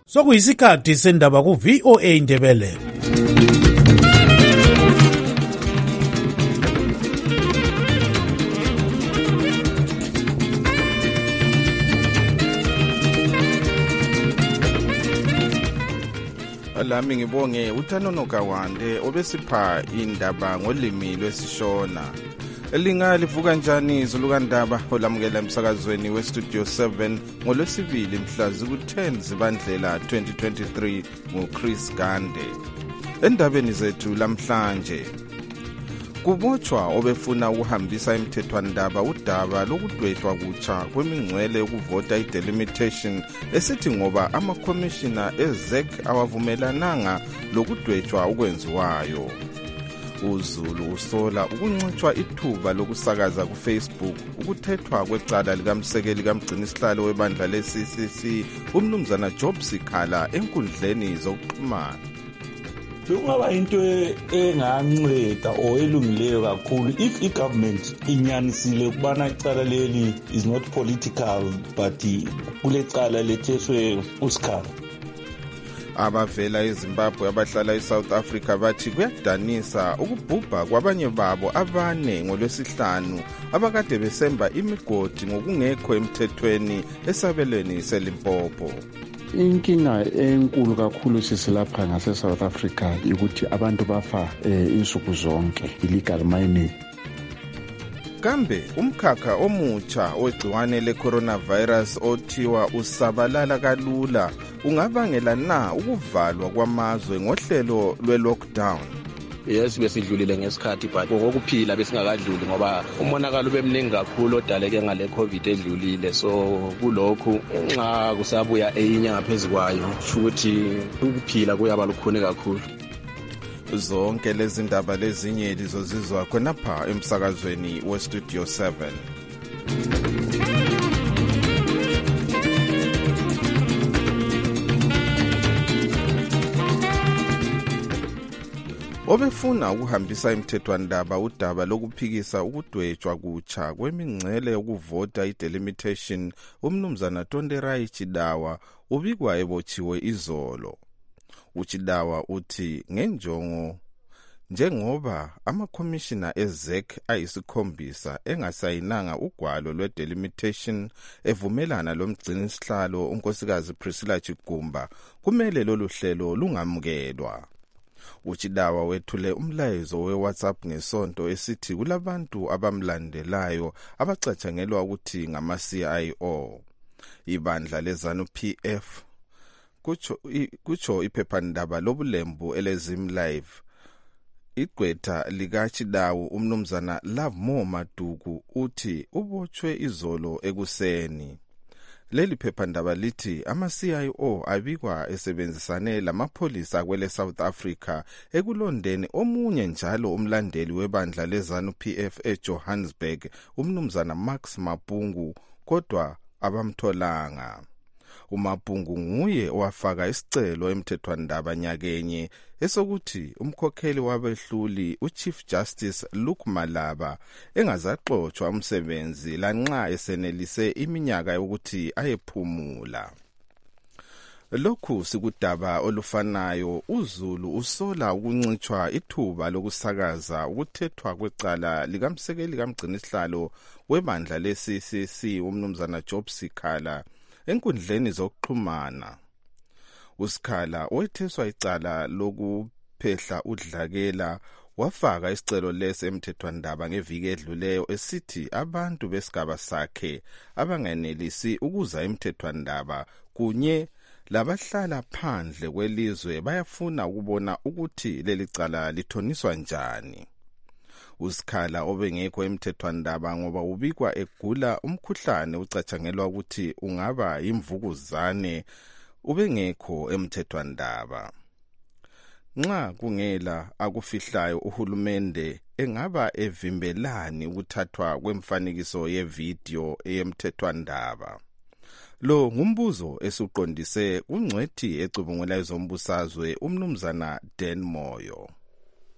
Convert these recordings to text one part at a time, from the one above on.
Sokuyisikhathi sendaba ku VOA Indebele. Lami ngibonge uThanono Kawande obesipha indaba ngolimi lwesishona. Elinga livuka njani izulu kandaba olamukela emsakazweni weStudio 7 ngolwesibili mhla ziku-10 Zibandlela 2023 nguChris Gande. Endabeni zethu lamhlanje kubotshwa obefuna ukuhambisa imthethwandaba udaba lokudwetshwa kutsha kwemingcwele yokuvota i-delimitation esithi ngoba amakhomishina eZEC awavumelananga lokudwetshwa ukwenziwayo. UZulu usola ukuncitshwa ithuba lokusakaza kuFacebook ukuthethwa kwecala likamsekeli kamgcinisihlalo webandla le-CCC umnumzana Job Sikhala enkundleni zokuxhumana. Lokungaba into enganceda or elungileyo kakhulu if i-government inyanisile ukubana icala leli is not political but kule cala letheswe uSikhala. Abavela eZimbabwe abahlala eSouth Africa bathi kuyadanisa ukubhubha kwabanye babo abane ngolwesihlanu abakade besemba imigodi ngokungekho emthethweni esabelweni seLimpopo. Inkinga enkulu kakhulu sisilapha ngase South Africa ukuthi abantu bafa insuku zonke illegal mining. Kambe umkhakha omutsha wegciwane le-coronavirus othiwa usabalala kalula ungabangela na ukuvalwa kwamazwe ngohlelo lwe-lockdown? Yes, besidlulile ngesikhathi but ngokuphila besingakadluli ngoba umonakalo bemningi kakhulu odaleke ngale COVID edlulile, so kulokhu nxa kusabuya eyinye ngaphezulu kwayo futhi ukuphila kuyaba lukhuni kakhulu. Zonke lezi ndaba lezinye lizozizwa khonapha emsakazweni weStudio 7. Obefuna ukuhambisa imthethwandaba udaba lokuphikisa ukudwetshwa kutsha kwemingcele yokuvota i-delimitation umnumzana Tonderai Chidawa ubikwa ebotshiwe izolo. uChidawa uthi njengoba amakhomishina eZEC ayisikhombisa engasayinanga ugwalo lwe-delimitation evumelana lomgcinisihlalo unkosikazi Priscilla Chigumba kumele lolu hlelo lungamukelwa. uChidawa wethule umlayezo we-WhatsApp ngesonto esithi kulabantu abamlandelayo abacatshangelwa ukuthi ngama-CIO. Ibandla leZANU-PF kutsho iphephandaba lobulembu eleZim Live. Igqwetha likaChidawu umnumzana Lovemore Maduku uthi ubotshwe izolo ekuseni. Leli phephandaba lithi ama-CIO abikwa esebenzisane lamapholisa kwele South Africa ekulondeni omunye njalo umlandeli webandla leZANU-PF eJohannesburg umnumzana Max Mapungu kodwa abamtholanga. uMapungu nguye owafaka isicelo emthethwandaba nyakenye esokuthi umkhokheli wabehluli uChief Justice Luke Malaba engazaxotshwa umsebenzi lanxa esenelise iminyaka yokuthi ayephumula. Lokhu sikudaba olufanayo uZulu usola ukuncitshwa ithuba lokusakaza ukuthethwa kwecala likamsekeli kamgcinisihlalo webandla le-CCC umnumzana Job Sikhala enkundleni zokuxhumana. uSikhala wetheswa icala lokuphehla udlakela wafaka isicelo lesi emthethwandaba ngeviki edluleyo esithi abantu besigaba sakhe abangenelisi ukuza emthethwandaba kunye labahlala phandle kwelizwe bayafuna ukubona ukuthi leli cala lithoniswa njani. uSikhala obengekho emthethwandaba ngoba ubikwa egula umkhuhlane ucatshangelwa ukuthi ungaba yimvukuzane ubengekho emthethwandaba. Nxa kungela akufihlayo uhulumende engaba evimbelani ukuthathwa kwemfanekiso yevideo eyemthethwandaba. Lo ngumbuzo esuqondise ungcwethi ecubungula ezombusazwe umnumzana Dan Moyo.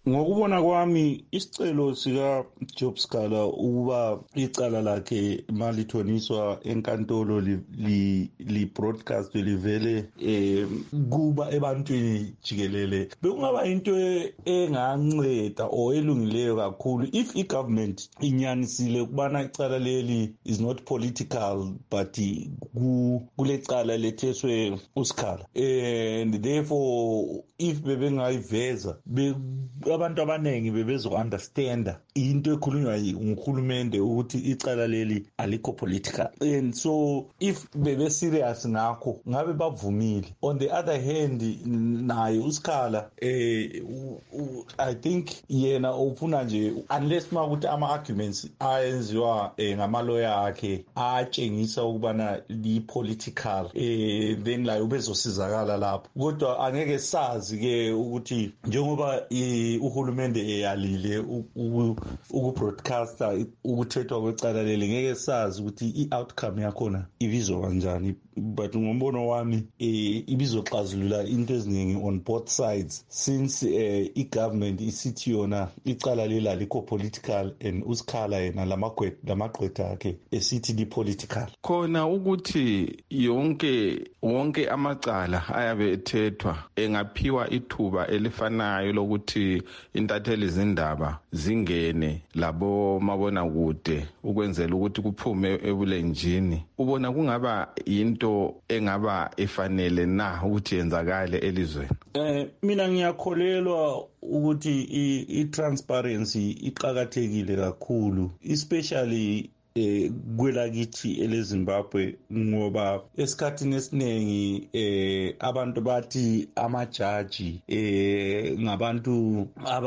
ngokubona kwami isicelo sika Job Scala ukuba icala lakhe malithoniswa enkantolo li broadcast livele kuba ebantwini jikelele bekungaba into enganceda or elungileyo kakhulu if igovernment inyanisile kubana icala leli is not political but kulecala letheswe uScala and therefore if bebengayiveza abantu abaningi bebezo understanda into ekhulunywa nguhulumende ukuthi icala leli alikho political and so if bebe serious ngakho ngabe bavumile. On the other hand naye uScala I think yena ufuna nje unless makuthi ama arguments ayenziwa ngamalawyer akhe atshengisa ukubana li political then la ubezosizakala lapho kodwa angeke sazi ke ukuthi njengoba uhulumende eyalile ukubroadcaster ukuthethwa kwecala leli ngeke sazi ukuthi i-outcome yakhona ibizwa kanjani but ngombono wami ibizoxazulula into eziningi on both sides since i-government isithi yona icala leli alikho political and uScala yena lamagqwetha akhe esithi li-political khona ukuthi wonke amacala ayabe ethethwa engaphiwa ithuba elifanayo lokuthi intatheli zindaba zingene labo mabona kude ukwenzela ukuthi kuphume ebulenjini ubona kungaba yinto engaba efanele na ukuthi yenzakale elizweni. Mina ngiyakholelwa ukuthi i-transparency iqhakathekile kakhulu especially kwelakithi eleZimbabwe ngoba esikhathini esiningi abantu bathi amajaji ngabantu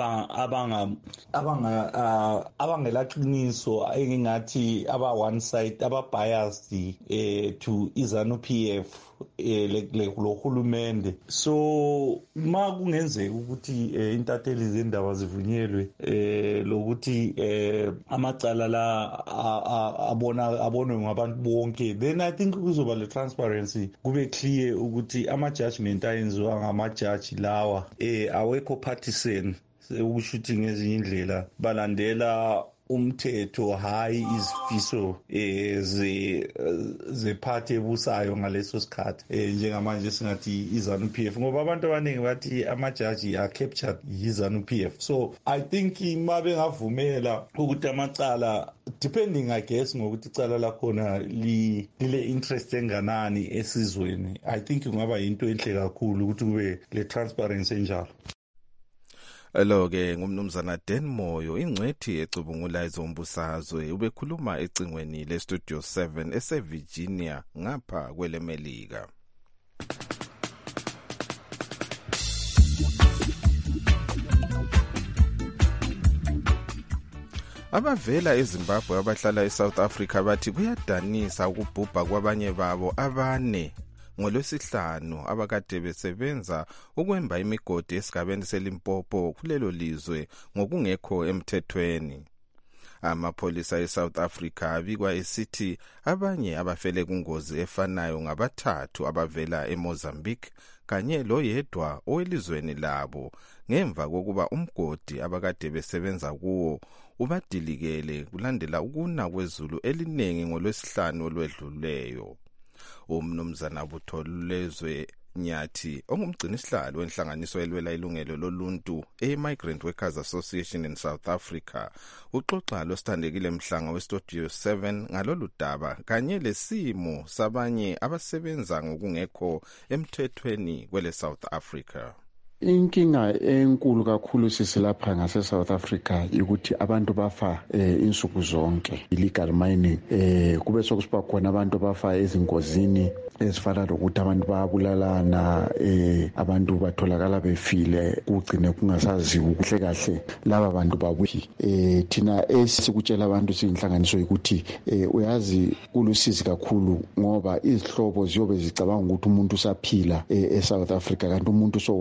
abangelaqiniso engingathi aba one side aba biased to iZANU-PF lo hulumende so makungenzeka ukuthi intatheli zendaba zivunyelwe lokuthi amacala la abonwe ngabantu bonke then I think kuzoba le transparency kube clear ukuthi ama judgment ayenziwa ngamajaji lawa awekho partisan ukushuthi ngezinye indlela balandela umthetho hayi izifiso zephathi ebusayo ngaleso sikhathi njengamanje singathi iZANU-PF ngoba abantu abaningi bathi amajaji are captured yiZANU-PF so I think mabe ngavumela ukuthi amacala depending I guess ngokuthi icala lakhona lile interest enganani esizweni I think kungaba into enhle kakhulu ukuthi kube le transparency enjalo. Lo-ke ngumnumzana Dan Moyo ingcwethi ecubungula ezombusazwe ubekhuluma ecingweni leStudio 7 eseVirginia ngapha kwelemelika. Abavela eZimbabwe abahlala eSouth Africa bathi kuyadanisa ukubhubha kwabanye babo abane ngoLwesihlanu abakade besebenza ukwemba imigodi esigabeni seLimpopo kulelo lizwe ngokungekho emthethweni. Amapholisa eSouth Africa abikwa esithi abanye abafele kungozi efanayo ngabathathu abavela eMozambique kanye loyedwa owelizweni labo ngemva kokuba umgodi abakade besebenza kuwo ubadilikele kulandela ukuna kwezulu elinengi ngoLwesihlanu olwedluleyo. Umnumzana Butholezwe Nyathi ongumgcinisihlalo wenhlanganiso elwela ilungelo loluntu e-Migrant Workers Association in South Africa uxoxa losithandekile mhlanga weStudio 7 ngalolu daba kanye lesimo sabanye abasebenza ngokungekho emthethweni kwele South Africa. Inkinga enkulu kakhulu sisilapha ngase South Africa ukuthi abantu bafa insuku zonke illegal mining kube sokusiba khona abantu bafa ezingozini ezifana lokuthi abantu bayabulalana abantu batholakala befile kugcine kungasaziwa kuhle kahle laba bantu babuthi thina esikutshela abantu siyinhlanganiso ukuthi uyazi kulusizi kakhulu ngoba izihlobo ziyobe zicabanga ukuthi umuntu usaphila eSouth Africa kanti umuntu sowafa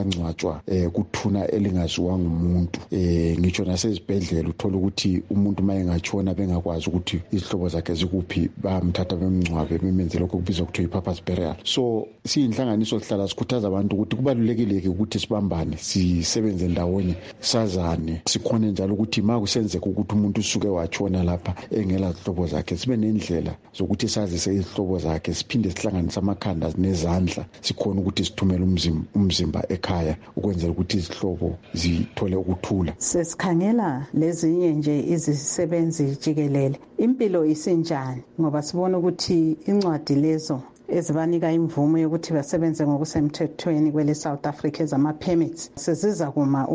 sangcwatshwa kuthuna elingaziwanga umuntu. Ngitsho nasezibhedlela uthola ukuthi umuntu mayengatshona bengakwazi ukuthi izihlobo zakhe zikuphi, bamthatha bemngcwabe bemenze lokho kubizwa kuthiwa i-purpose burial. So siyinhlanganiso sihlala sikhuthaza abantu ukuthi kubalulekile ukuthi sibambane, sisebenze ndawonye, sazane, sikhone njalo ukuthi ma kusenzeka ukuthi umuntu usuke watshona lapha engela zihlobo zakhe, sibe nendlela zokuthi sazise izihlobo zakhe, siphinde sihlanganise amakhanda nezandla, sikhona ukuthi sithumele umzimba ekhaya ukwenzela ukuthi izihlobo zithole ukuthula. Sesikhangela lezinye nje izisebenzi jikelele, impilo isinjani ngoba sibona ukuthi incwadi lezo ezibanika imvumo yokuthi basebenze ngokusemthethweni kwele South Africa ezama-permits seziza kuma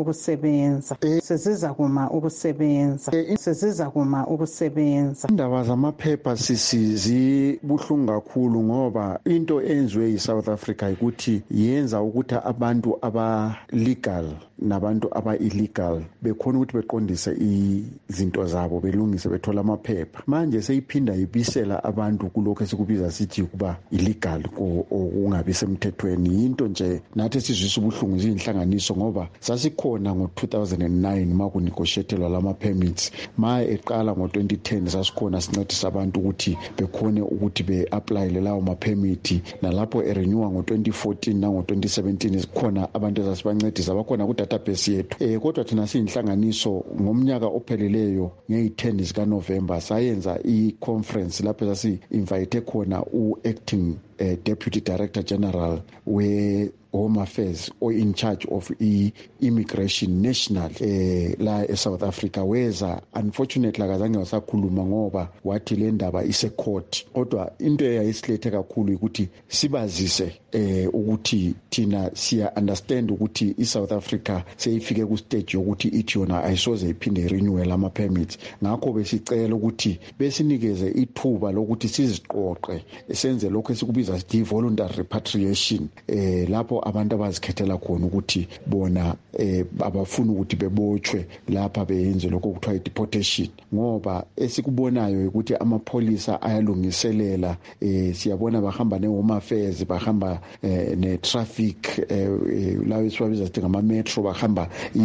ukusebenza. Indaba zamaphepha zibuhlungu kakhulu ngoba into enziwe yi-South Africa ukuthi yenza ukuthi abantu aba-legal nabantu aba-illegal bekhona ukuthi beqondise izinto zabo, belungise, bethola amaphepha. Manje seyiphinda ibisela abantu kulokho esikubiza sithi kuba illegal okungabi semthethweni. Into nje nathi sizwisa ubuhlungu ziyinhlanganiso ngoba sasikhona ngo-2009 ma kunegotiatelwa lama permits, ma eqala ngo-2010 sasikhona sincedisa abantu ukuthi bekhone ukuthi be-applyele lawo ma-permit, nalapho erenewa ngo-2014 nango-2017 sikhona abantu ezasibancedisa bakhona ku-database yethu. Kodwa thina siyinhlanganiso ngomnyaka opheleleyo ngeyi-10 zikaNovember sayenza i-conference lapho sasi-invite khona u-acting Deputy Director General we-Home Affairs or in charge of immigration national la eSouth Africa. Weza unfortunately akazange wasakhuluma ngoba wathi le ndaba ise-court, kodwa into eyayisilethe kakhulu ukuthi sibazise ukuthi thina siya understand ukuthi iSouth Africa seyifike ku stage yokuthi ithi yona ayisoze iphinde renewal ama permits. Ngakho besicela ukuthi besinikeze ithuba lokuthi siziqoqe senze lokho esikubiza sithi voluntary repatriation, lapho abantu abazikhethela khona ukuthi bona abafuna ukuthi bebotshwe lapha beyenze lokho kuthiwa deportation, ngoba esikubonayo ukuthi amapholisa ayalungiselela. Siyabona bahamba ne-Home Affairs, bahamba ne-traffic, lawo esibabiza sithi ngama-metro, bahamba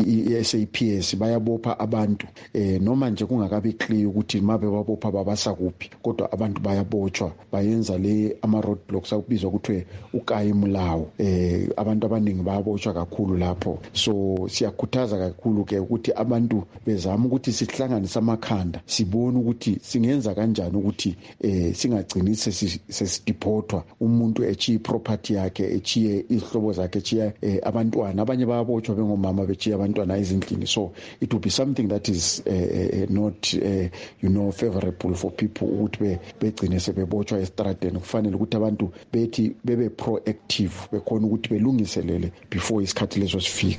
i-SAPS, bayabopha abantu noma nje kungakabi clear ukuthi ma bebabopha babasa kuphi, kodwa abantu bayabotshwa, bayenza le ama-roadblocks akubizwa ukuthi ukayimu lawo. Abantu abaningi bayabotshwa kakhulu lapho. So siyakhuthaza kakhulu ke ukuthi abantu bezama ukuthi sihlanganise amakhanda, sibone ukuthi singenza kanjani ukuthi singagcini sesideportwa umuntu echiye property yakhe, echiye izihlobo zakhe, echiye abantwana. Abanye bayabotshwa bengomama bechiye abantwana ezindlini. So it will be something that is not favorable for people ukuthi begcine sebebotshwa estradeni. Kufanele ukuthi abantu bethi bebe proactive, bekhona ukuthi belungiselele before isikhathi leso sifika.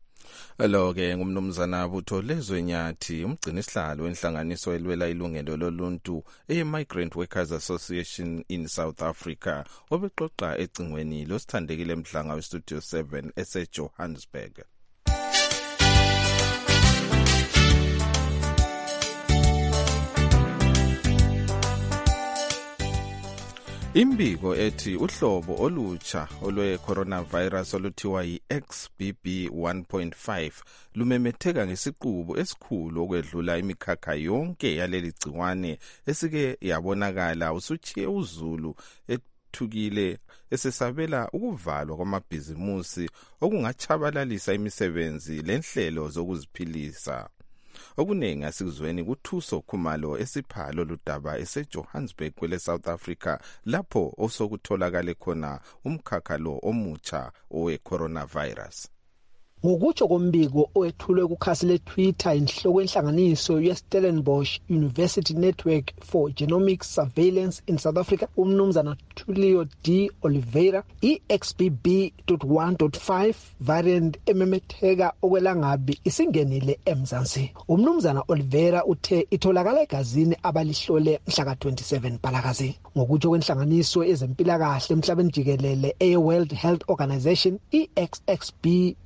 Lo ke ngumnumzana Butholezwe Nyathi, umgcini isihlalo wenhlanganiso elwela ilungelo loluntu e-Migrant Workers Association in South Africa, obexoxa ecingweni losithandekile Mhlanga weStudio 7 eseJohannesburg. Imbiko ethi uhlobo olutsha olwe-coronavirus oluthiwa yi-XBB 1.5 lumemetheka ngesiqubu esikhulu okwedlula imikhakha yonke yaleli gciwane esike yabonakala usuchiye uZulu ethukile esesabela ukuvalwa kwamabhizimusi okungachabalalisa imisebenzi lenhlelo zokuziphilisa. Okuningi asikuzweni kuThuso Khumalo esiphalo ludaba eseJohannesburg kwele South Africa, lapho osokutholakale khona umkhakha lo omutsha owe-coronavirus. Ngokutsho kombiko owethulwe kukhasi le-Twitter inhloko yenhlanganiso ye-Stellenbosch University Network for Genomic Surveillance in South Africa, umnumzana Tulio D. Oliveira, i-XBB.1.5 variant ememetheka okwelangabi isingenile eMzansi. Umnumzana Oliveira uthe itholakala egazini abalihlole mhla ka-27 Mpalakazi. Ngokutsho kwenhlanganiso ezempilakahle emhlabeni jikelele e-World Health Organization, i-XBB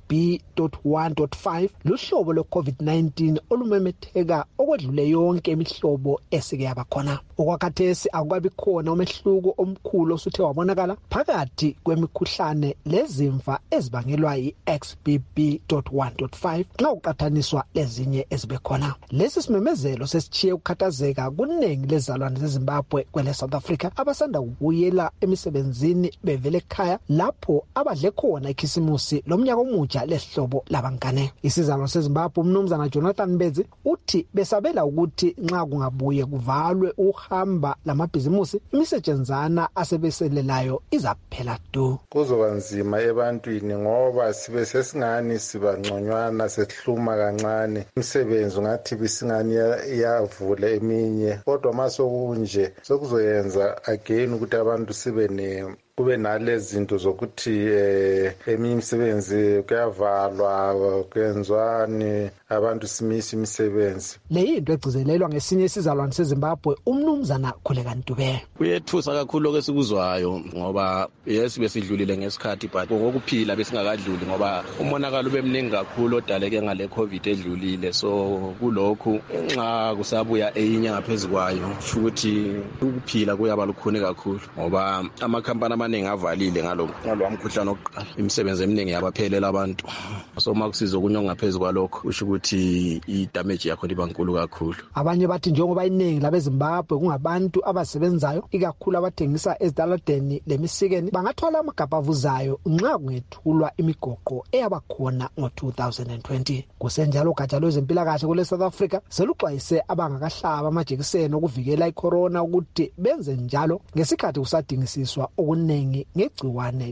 XBB.1.5 luhlobo lwe-COVID-19 olumemetheka okwedlule yonke imihlobo esike yabakhona. Okwakhathesi akukabi khona umehluko omkhulu osuthe wabonakala phakathi kwemikhuhlane lezimfa ezibangelwa yi-XBB.1.5 nxa kuqathaniswa lezinye ezibekhona. Lesi simemezelo sesitshiye ukukhathazeka kuningi lezalwane zeZimbabwe kwele South Africa abasanda kubuyela emisebenzini bevele ekhaya lapho abadle khona ikhisimusi lomnyaka omutsha lesihlobo labangane. Isizalwane seZimbabwe umnumzana Jonathan Mbezi uthi besabela ukuthi nxa kungabuye kuvalwe uhamba lamabhizimusi imisetshenzana asebeselelayo izaphela du. Kuzoba nzima ebantwini ngoba sibe sesingani sibangconywana sesihluma kancane. Umsebenzi ngathi bisingani yavula eminye kodwa masokunje sokuzoyenza again ukuthi abantu kube nalezi zinto zokuthi eminye imisebenzi kuyavalwa kwenzwani abantu simisa imisebenzi. Le yinto egcizelelwa ngesinye isizalwane seZimbabwe umnumzana Khuleka Ntube. Kuyethusa kakhulu okwesikuzwayo ngoba yes besidlulile ngesikhathi but ngokuphila besingakadluli ngoba umonakalo ubemningi kakhulu odaleke ngale COVID edlulile, so kulokhu nxa kusabuya enye ngaphezulu kwayo ukuthi ukuphila kuyaba lukhuni kakhulu ngoba amakhampani amaningi avalile ngalo mkhuhlane oqala. Imisebenzi eminingi yabaphelela abantu, so makusiza okunye ngaphezulu kwalokho usho ukuthi i-damage yakho iba nkulu kakhulu. Abanye bathi njengoba iningi labeZimbabwe kungabantu abasebenzayo ikakhulu abathengisa ezitaladeni lemisikeni bangathwala amagabha avuzayo nxa kungethulwa imigoqo eyabakhona ngo-2020. Kusenjalo ugatsha lwezempilakahle kule South Africa seluxwayise abangakahlaba amajekiseni okuvikela icorona ukuthi benze njalo ngesikhathi kusadingisiswa okuningi ngegciwane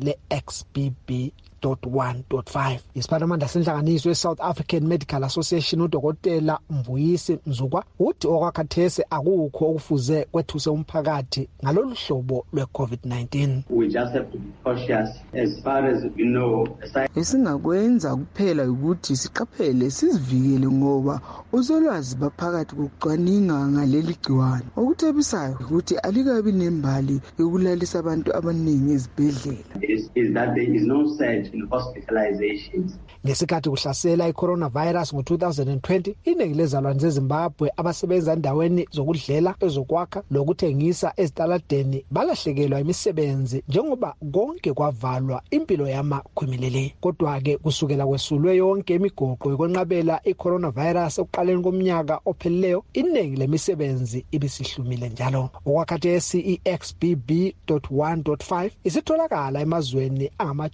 le-XBB.1.5. Isiphathimandla senhlanganiso ye-South African Medical Association uDokotela Mvuyisi Mzukwa uthi okwakhathesi akukho okufuze kwethuse umphakathi ngalolu hlobo lwe-COVID-19. We just have to be cautious as far as we know. Esingakwenza kuphela ukuthi siqaphele sizivikele ngoba uzolwazi baphakathi kokucwaninga ngaleli gciwane. Okuthebisayo ukuthi alikabi nembali yokulalisa abantu abaningi ezibhedlela. Is that there is no surge in hospitalizations. Ngesikhathi kuhlasela i-coronavirus ngo-2020 iningi lezalwane zeZimbabwe abasebenza endaweni zokudlela, ezokwakha lokuthengisa ezitaladeni balahlekelwa imisebenzi njengoba konke kwavalwa impilo yamakhwimilele. Kodwa-ke kusukela kwesulwe yonke imigoqo yokwenqabela i-coronavirus ekuqaleni komnyaka ophelileyo iningi lemisebenzi ibisihlumile njalo. Okwakhathesi i-XBB.1.5 isitholakala emazweni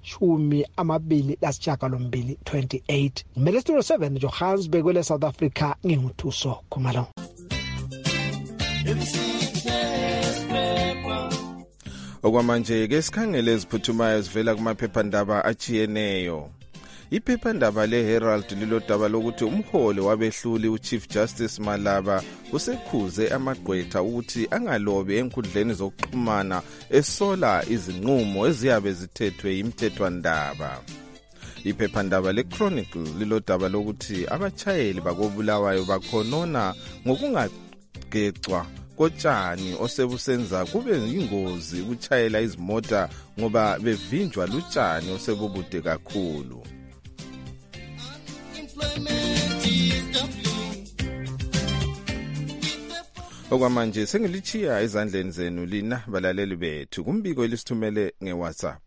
angama-28. 28. Minister 7 Johannesburg kwele South Africa nginguthuso Khumalo. Okwamanje ke sikhangele eziphuthumayo zivela kumaphephandaba achiyeneyo. Iphephandaba leHerald lilodaba lokuthi umholi wabehluli uChief Justice Malaba usekhuze amagqwetha ukuthi angalobi enkundleni zokuxhumana esola izinqumo eziyabe zithethwe imthethwandaba. Iphephandaba leChronicle lilodaba lokuthi abachayeli bakobulawayo bakhonona ngokungagecwa kotshani osebusenza kube yingozi ukuchayela izimota ngoba bevinjwa lutshani osebubude kakhulu. Okwamanje sengilichiya ezandleni zenu lina balaleli bethu kumbiko elisithumele ngeWhatsApp.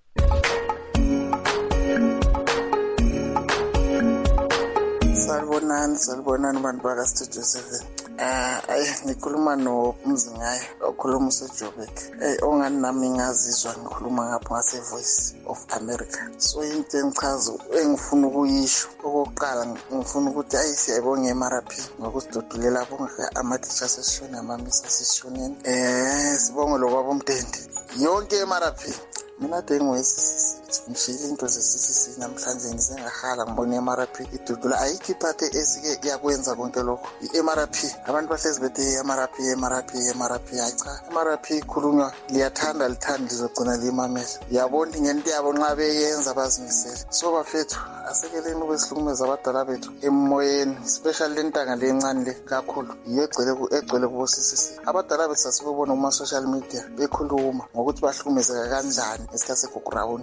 Salibonani bantu baka Studio 7. Ngikhuluma noMzingayo okhuluma useJoburg. Ongani nami ngazizwa ngikhuluma ngapho ngase Voice of America. So into engichaza engifuna ukuyisho okokuqala ngifuna ukuthi siyayibonga eMRP ngokusidodulela bonke ama-teacher session ama-misa session. Sibonge lokwabo umtende. Yonke eMRP mina ngishilo into zesisisi namhlanje ngisengahala ngibona eMRP idudula ayikho iphathe esike yakwenza konke lokho. iMRP abantu bahlezi bethe iMRP cha iMRP ikhulunywa liyathanda lithanda lizogcina limamela. Yabona ngento yabo nxa beyenza bazimisele. So bafethu asekeleni ukwesihlukumeza abadala bethu emoyeni, especially lentanga lencane le kakhulu egcwele kubo sisisi. Abadala bethu sasibona kuma social media bekhuluma ngokuthi bahlukumezeka kanjani esikhathi seGogorawuni. Thina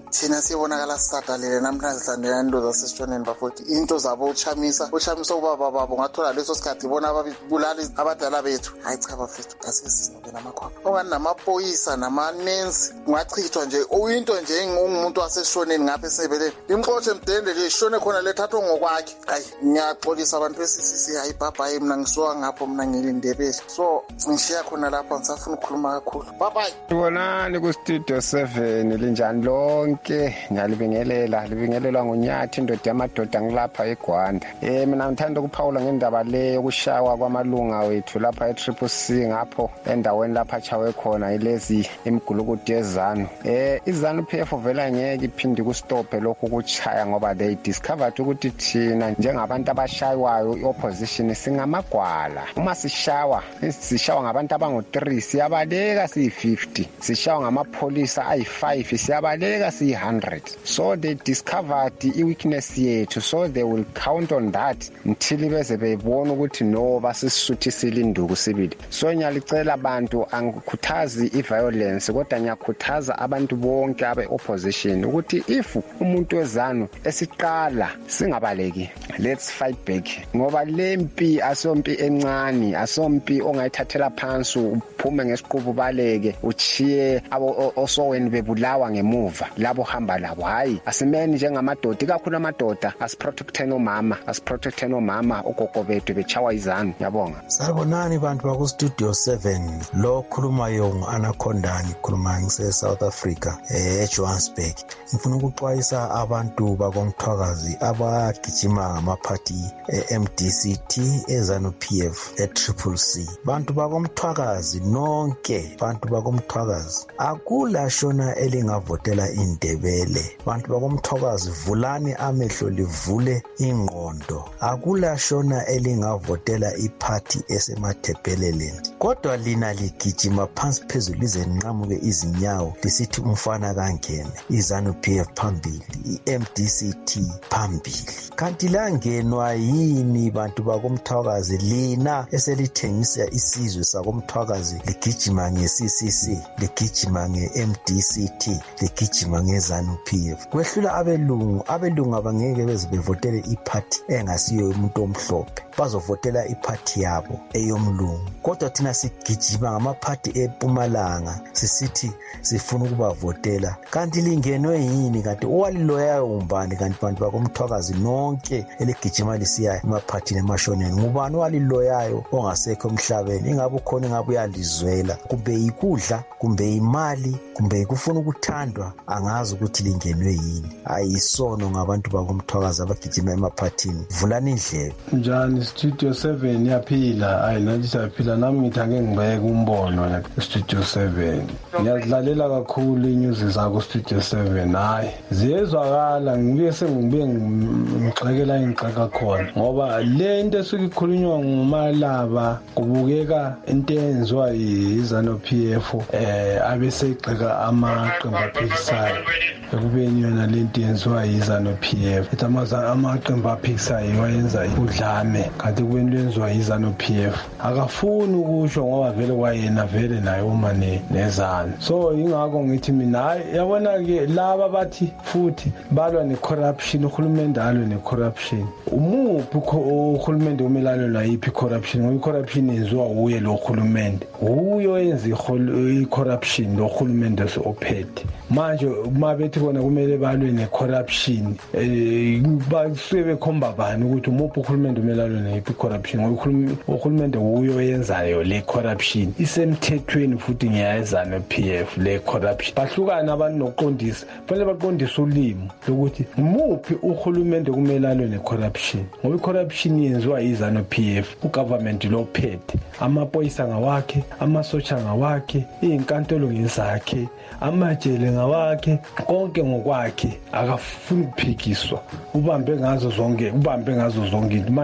thina siyibonakala sisadalile namhlanje sihlandela into zasesitshoneni bafowethu into zabo uchamisa ubaba babo ngathola leso sikhathi bona ababulala abadala bethu hayi cha bafethu asike sinobe namakhwapha ongani namapoyisa namanensi kungachithwa nje into nje ngumuntu waseshoneni ngapha esebeleni imxotshe mdende nje ishone khona lethathwa ngokwakhe hayi ngiyaxolisa abantu besisisi hayi bye mina ngisuka ngapho mina ngilindebele so ngishiya khona lapha ngisafuna ukukhuluma kakhulu bye Bonani ku Studio 7 linjani lonke ngiyalibingelelwa nguNyathi indoda yamadoda ngilapha eGwanda mina ngithanda ukuphawula ngendaba le yokushawa kwamalunga wethu lapha eTriple-C ngapho endaweni lapha chawe khona ilezi imigulukudu yezanu izanu PF vela ngeke iphinde kustophe lokho kuchaya ngoba they discovered ukuthi thina njengabantu abashaywayo iopposition singamagwala uma sishawa ngabantu abango3 siyabaleka siyi50 sishawa ngamapolisa ayi5 siyabaleka siyi100 so they discovered iweakness yethu so they will count on that until beze beyibona ukuthi no basisuthisile induku sibili so ngiyalicela abantu angikhuthazi iviolence kodwa ngiyakhuthaza abantu bonke abe-opposition ukuthi if umuntu wezanu esiqala singabaleki let's fight back ngoba lempi asompi encane asompi ongayithathela phansi uphume ngesiqubu baleke uchiye osoweni bebulawa ngemuva labo hamba labo hayi asimeni njengamadoda kakhulu amadoda asiprotecteni omama ugogo bethu bechawa izanu yabonga Sanibonani bantu baku Studio 7 lo khulumayo ngu-Anaconda ngikhuluma ngise-South Africa eJohannesburg ngifuna ukuxwayisa abantu bakomthwakazi abagijima ngamaphathi eMDCT eZANU-PF eTriple-C bantu bakomthwakazi nonke bantu bakomthwakazi akula shona elingavotela indebele bantu bakomthwakazi vulani amehlo livule ingqondo akula shona elingavotela iphathi esemathebheleleni kodwa lina ligijima phansi phezulu lize nqamuke izinyawo lisithi umfana kangene iZANU-PF phambili iMDCT phambili kanti langenwa yini bantu bakomthwakazi lina eselithengisa isizwe sakomthwakazi ligijima ngeCCC ligijima ngeMDCT ligijima ngeZANU-PF kwehlula abelungu abangeke beze bevotele iphathi engasiyo umuntu omhlophe bazovotela iphathi yabo eyomlungu kodwa thina sigijima ngamaphathi eMpumalanga sisithi sifuna ukubavotela kanti lingenwe yini kanti owaliloyayo umbani kanti bantu bakomthwakazi nonke eligijima lisiya emaphathini emashoneni ngubani owaliloyayo ongasekho emhlabeni ingabe ukhona ingabe uyalizwela kumbe ikudla kumbe imali kumbe kufuna ukuthandwa angazi ukuthi lingenwe yini ayisono ngabantu bakomthwakazi abagijima emaphathini vulani indlebe njani Studio 7 yaphila ayinathi siyaphila nami ngithange ngibeke umbono la Studio 7 ngiyadlalela kakhulu inews zakho Studio 7 hayi ziyezwakala ngibuye sengibuye ngixekela ingixaka khona ngoba le into esuke ikhulunywa ngumalaba kubukeka into enziwa yiZANU-PF abeseyixeka amaqembu aphikisayo ekubeni yona lento yenziwa yiZANU-PF ethi amaqembu aphikisayo wayenza udlame kanti kubeni lenziwa yiZANU-PF akafuni ukusho ngoba vele kwayena vele naye uma nezanu so ingakho ngithi mina yabona-ke laba bathi futhi balwa ne-corruption uhulumende alwe ne-corruption umuphi uhulumende umelane nayiphi i-corruption ngoba i-corruption yenziwa uye lo hulumende uyo yenza i-corruption lo hulumende ophethe manje uma bethi bona kumele balwe ne-corruption basuke bekhomba bani ukuthi umuphi uhulumende umelane nayiphi i-corruption ngoba uhulumende uyo yenzayo le corruption isemthethweni futhi ngiyayezana PF le corruption bahlukana abantu nokuqondisa fanele baqondise ulimi lokuthi umuphi uhulumende kumelane ne-corruption ngoba i-corruption yenziwa yiZANU-PF ugovernment lophethe amapolisa ngawakhe amasotsha ngawakhe izinkantolo ngezakhe amajele ngawakhe konke ngokwakhe akafuni ukuphikiswa ubambe ngazo zonke manje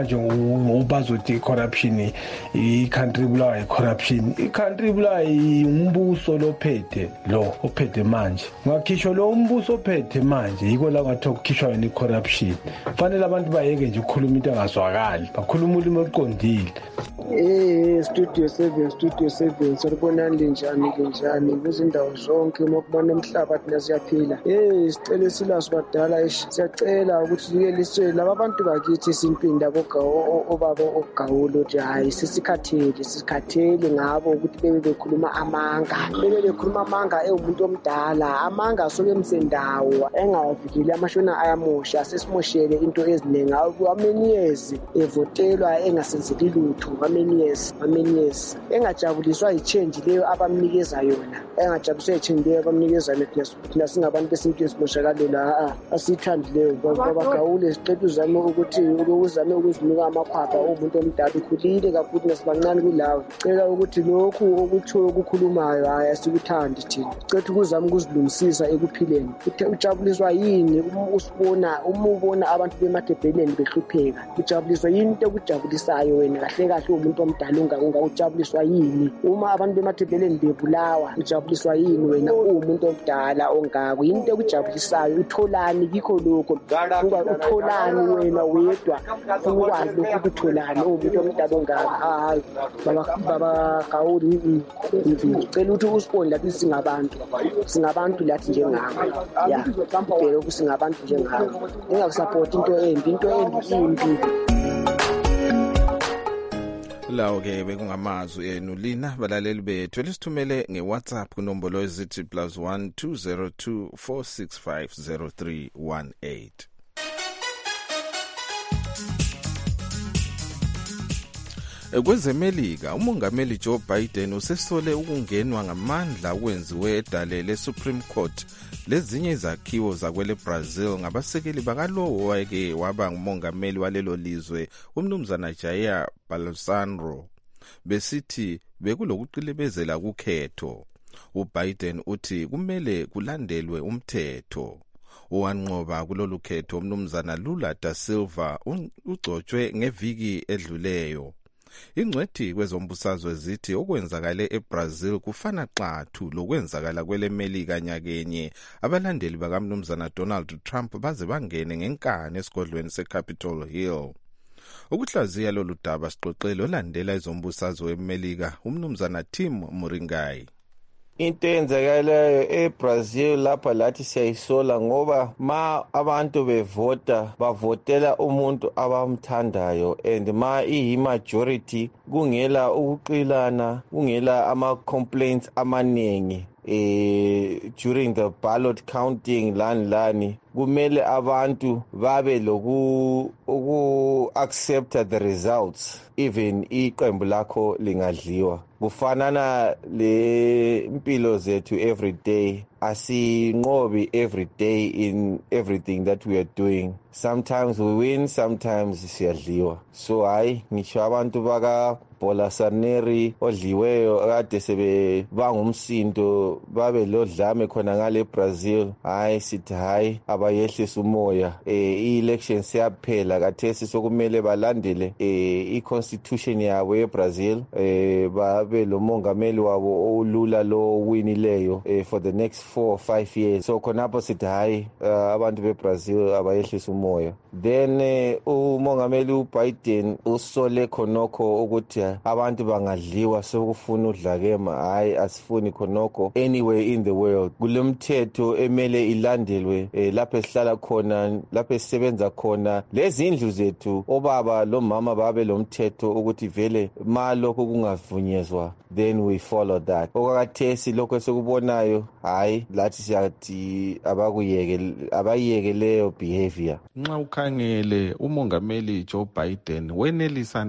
ubazothi corruption i-country bulawa i-corruption. I-country bulawa umbuso lophethe lo ophethe manje. Ngakhishwa lo umbuso ophethe manje yiko la ngathi ukukhishwa yena i-corruption. Fanele abantu bayeke nje ukukhuluma into engazwakali, bakhuluma ulimi oluqondile. Studio 7 saribonani linjani kuzindawo zonke mokubona umhlaba thina siyaphila. Sicela silaso badala siyacela ukuthi like liswe laba bantu bakithi simpinda obaba ogawulo nje hayi sikhathele ngabo ukuthi bebe bekhuluma amanga umuntu omdala amanga asoke emsendawo engavikeli amashona ayamosha sesimoshele into eziningi amanyezi evotelwa engasenzeli lutho amanyezi engajabuliswa yichange leyo abamnikeza yona engajabuliswa yichange leyo abamnikeza thina singabantu besinto simoshakalela asithandileyo babagawule siqeda uzame uzame ukuzinika amaphapha umuntu omdala ukhulile kakhulu nasibancane kulawo cela ukuthi lokhu okuthiwa ukukhulumayo hayi asikuthandi thina cela ukuzama ukuzilungisisa ekuphileni ujabuliswa yini umubona abantu bemadebheleni behlupheka ujabuliswa yini into okujabulisayo wena kahle umuntu omdala ungakujabuliswa yini uma abantu bemadebheleni bebulawa ujabuliswa yini wena umuntu omdala ongako into okujabulisayo utholani kikho lokho utholani wena wedwa ukwazi ukuthi utholani umuntu omdala ongako hayi baba Gawuli ngicela ukuthi usibone lapho singabantu lathi njengabo ubheke ukuthi singabantu njengabo engakusupport into embi lawo ke bekungamazwi enu lina balaleli bethu lisithumele ngeWhatsApp kunombolo ezithi +1 202 465 0318. KwezeMelika umongameli Joe Biden usesole ukungenwa ngamandla okwenziwe edale leSupreme Court lezinye izakhiwo zakwele Brazil ngabasekeli bakalowo owake waba ngumongameli walelo lizwe umnumzana Jair Bolsonaro besithi bekulokuqilebezela kukhetho. uBiden uthi kumele kulandelwe umthetho. Owanqoba kulolu khetho umnumzana Lula da Silva ugcotshwe ngeviki edluleyo. Ingcwethi kwezombusazwe zithi okwenzakale eBrazil kufana xathu lokwenzakala kweleMelika nyakenye abalandeli bakamnumzana Donald Trump baze bangene ngenkani esigodlweni seCapitol Hill. Ukuhlaziya lolu daba sixoxele olandela izombusazwe eMelika umnumzana Tim Muringai. Into eyenzakalayo eBrazil lapha lathi siyayisola ngoba abantu bavotela umuntu abamthandayo and i-majority kungela ukuqilana kungela ama-complaints amanengi during the ballot counting lani kumele abantu babe accepta the results even iqembu lakho lingadliwa. Kufanana le impilo zethu every day asinqobi every day in everything that we are doing. Sometimes we win, sometimes siyadliwa. So hayi ngisho abantu baka Bolsonaro odliweyo kade sebe bangumsindo babe lodlame khona ngale Brazil hayi sithi hayi abayehlisa umoya i-election siyaphela kathesi sokumele balandele i-constitution yabo eBrazil babe lo mongameli wabo olula lo winileyo for the next 4 or 5 years. So khonapho sithi hayi abantu beBrazil abayehlisa umoya. Then umongameli uBiden usole khonokho ukuthi abantu bangadliwa sokufuna udlakema hayi asifuni khonokho anywhere in the world. Kulemthetho emele ilandelwe lapho esihlala khona lapho esisebenza khona lezi indlu zethu obaba lo mama babe lomthetho ukuthi vele malokho kungavunyezwa then we follow that. Okakathesi lokho esikubonayo hayi lathi siyathi abayeke leyo behavior. Nxa ukhangele umongameli Joe Biden wenelisa na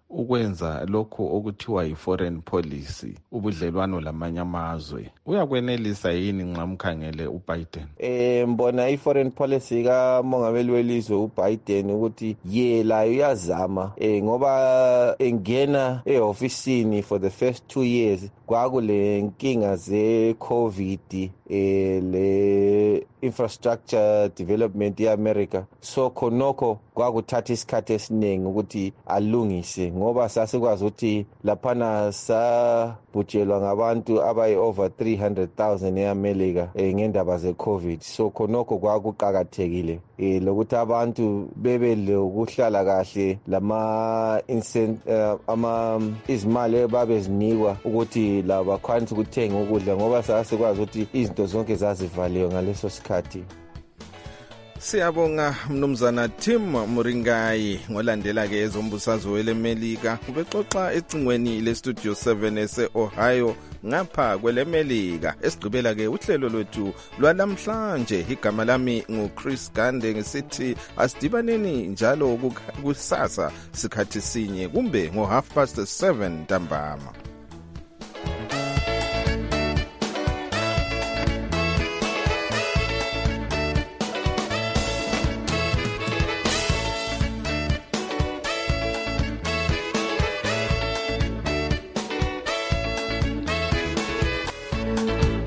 ukwenza lokho okuthiwa yi-foreign policy, ubudlelwano lamanye amazwe. Uyakwenelisa yini nxa mkhangele uBiden? Mbona i-foreign policy kamongameli welizwe uBiden ukuthi layo uyazama ngoba engena e-ofisini for the first 2 years kwakule nkinga ze-COVID le infrastructure development ye-America, so khonokho kwakuthatha isikhathi esiningi ukuthi alungise ngoba sasikwazi ukuthi laphana sabhujelwa ngabantu abayi-over 300,000 e-America ngendaba ze-COVID, so khonokho kwakuqakathekile lokuthi abantu bebe lokuhlala kahle izimali babezinikwa ukuthi labakwanisa ukuthenga ukudla ngoba sasikwazi ukuthi izinto zonke zazivaliwe ngaleso sikhathi. Siyabonga mnumzana Tim Muringayi. Ngolandela ke ezombusazwe welemelika ubexoxa ecingweni lestudio 7 ese-Ohio ngapha kwelemelika. Esigqibela ke uhlelo lwethu lwanamhlanje. Igama lami nguChris Gande ngisithi asidibaneni njalo kusasa sikhathi sinye kumbe ngo 7:30 ntambama.